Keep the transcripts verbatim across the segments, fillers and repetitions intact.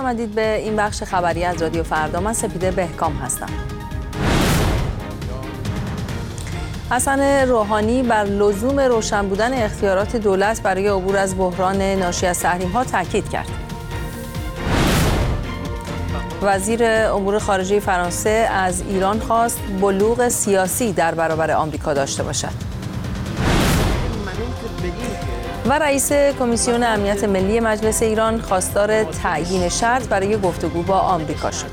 آمدید به این بخش خبری از رادیو فردا. من سپیده بهکام هستم. حسن روحانی بر لزوم روشن بودن اختیارات دولت برای عبور از بحران ناشی از تحریم‌ها تاکید کرد. وزیر امور خارجه فرانسه از ایران خواست بلوغ سیاسی در برابر آمریکا داشته باشد. و رئیس کمیسیون امنیت ملی مجلس ایران خواستار تعیین شرط برای گفتگو با آمریکا شد.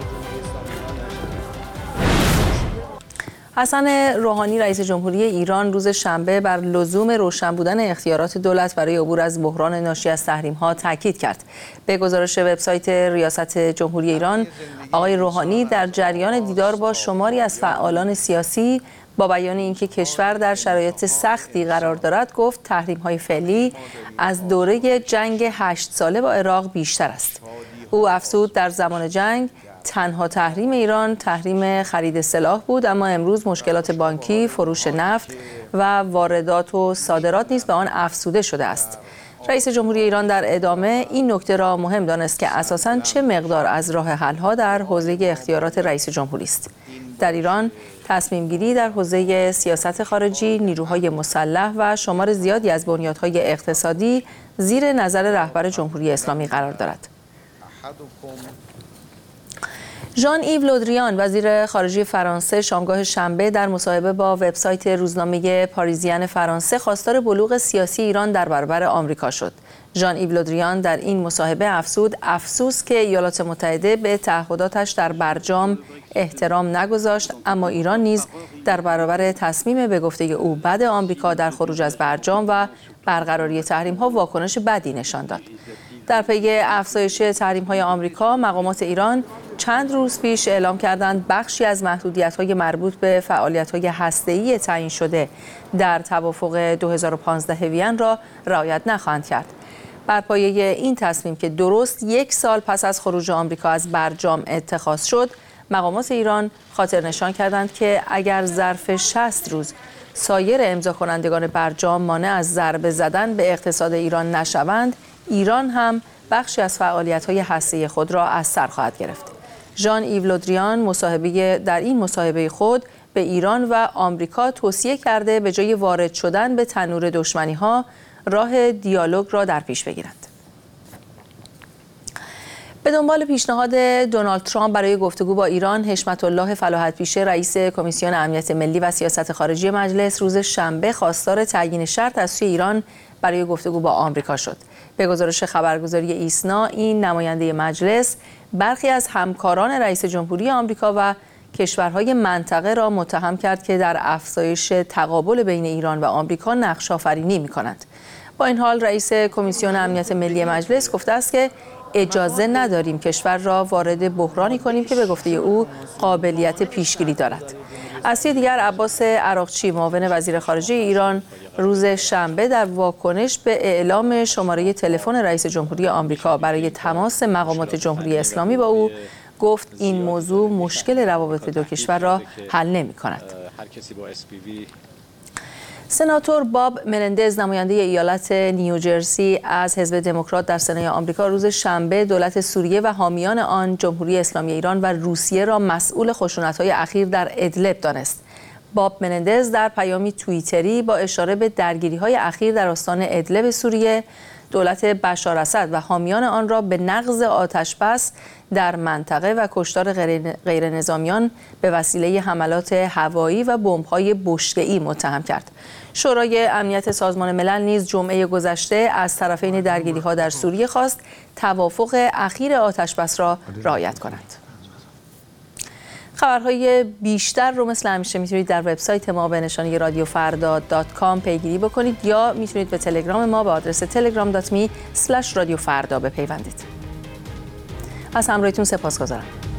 حسن روحانی رئیس جمهوری ایران روز شنبه بر لزوم روشن بودن اختیارات دولت برای عبور از بحران ناشی از تحریم‌ها تاکید کرد. به گزارش وبسایت ریاست جمهوری ایران، آقای روحانی در جریان دیدار با شماری از فعالان سیاسی با بیان اینکه کشور در شرایط سختی قرار دارد، گفت تحریم‌های فعلی از دوره جنگ هشت ساله با عراق بیشتر است. او افزود در زمان جنگ تنها تحریم ایران تحریم خرید سلاح بود، اما امروز مشکلات بانکی، فروش نفت و واردات و صادرات نیز به آن افزوده شده است. رئیس جمهوری ایران در ادامه این نکته را مهم دانست که اساساً چه مقدار از راه حل‌ها در حوزه اختیارات رئیس جمهوری است. در ایران تصمیم گیری در حوزه سیاست خارجی، نیروهای مسلح و شمار زیادی از بنیادهای اقتصادی زیر نظر رهبر جمهوری اسلامی قرار دارد. ژان ایو لودریان وزیر خارجه فرانسه شامگاه شنبه در مصاحبه با وبسایت روزنامه پاریزین فرانسه خواستار بلوغ سیاسی ایران در برابر آمریکا شد. ژان ایو لودریان در این مصاحبه افزود افسوس که ایالات متحده به تعهداتش در برجام احترام نگذاشت، اما ایران نیز در برابر تصمیم به گفته او بعد آمریکا در خروج از برجام و برقراری تحریم‌ها واکنش بدی نشان داد. در پی افزایش تحریم‌های آمریکا، مقامات ایران چند روز پیش اعلام کردند بخشی از محدودیت‌های مربوط به فعالیت‌های هسته‌ای تعیین شده در توافق دو هزار و پانزده وین را رعایت نخواهند کرد. بر پایه این تصمیم که درست یک سال پس از خروج آمریکا از برجام اتخاذ شد، مقامات ایران خاطر نشان کردند که اگر ظرف شصت روز سایر امضا کنندگان برجام مانع از ضربه زدن به اقتصاد ایران نشوند، ایران هم بخشی از فعالیت‌های هسته‌ای خود را از سر خواهد گرفت. ژان ایو لودریان مصاحبه در این مصاحبه خود به ایران و آمریکا توصیه کرده به جای وارد شدن به تنور دشمنی‌ها، راه دیالوگ را در پیش بگیرند. به دنبال پیشنهاد دونالد ترامپ برای گفتگو با ایران، حشمت الله فلاحت پیشه رئیس کمیسیون امنیت ملی و سیاست خارجی مجلس روز شنبه خواستار تعیین شرط از سوی ایران برای گفتگو با آمریکا شد. به گزارش خبرگزاری ایسنا، این نماینده مجلس برخی از همکاران رئیس جمهوری آمریکا و کشورهای منطقه را متهم کرد که در افزایش تقابل بین ایران و آمریکا نقش آفرینی می‌کنند. با این حال رئیس کمیسیون امنیت ملی مجلس گفته است که اجازه نداریم کشور را وارد بحرانی کنیم که به گفته او قابلیت پیشگیری دارد. از سوی دیگر عباس عراقچی معاون وزیر خارجه ایران روز شنبه در واکنش به اعلام شماره تلفن رئیس جمهوری آمریکا برای تماس مقامات جمهوری اسلامی با او گفت این موضوع مشکل روابط دو کشور را حل نمی‌کند. سناتور باب منندز نماینده ایالت نیوجرسی از حزب دموکرات در سنای آمریکا روز شنبه دولت سوریه و حامیان آن، جمهوری اسلامی ایران و روسیه را مسئول خشونت‌های اخیر در ادلب دانست. باب منندز در پیامی توییتری با اشاره به درگیری‌های اخیر در استان ادلب سوریه، دولت بشار اسد و حامیان آن را به نقض آتش‌بس در منطقه و کشتار غیر نظامیان به وسیله حملات هوایی و بمب‌های بشکه‌ای متهم کرد. شورای امنیت سازمان ملل نیز جمعه گذشته از طرفین درگیری‌ها در سوریه خواست توافق اخیر آتش‌بس را رعایت کنند. خبرهای بیشتر رو مثل همیشه میتونید در وبسایت ما به نشانی رادیو فردا دات کام پیگیری بکنید یا میتونید به تلگرام ما به آدرس تلگرام دات می اسلش رادیو فردا بپیوندید. از همراهیتون سپاسگزارم.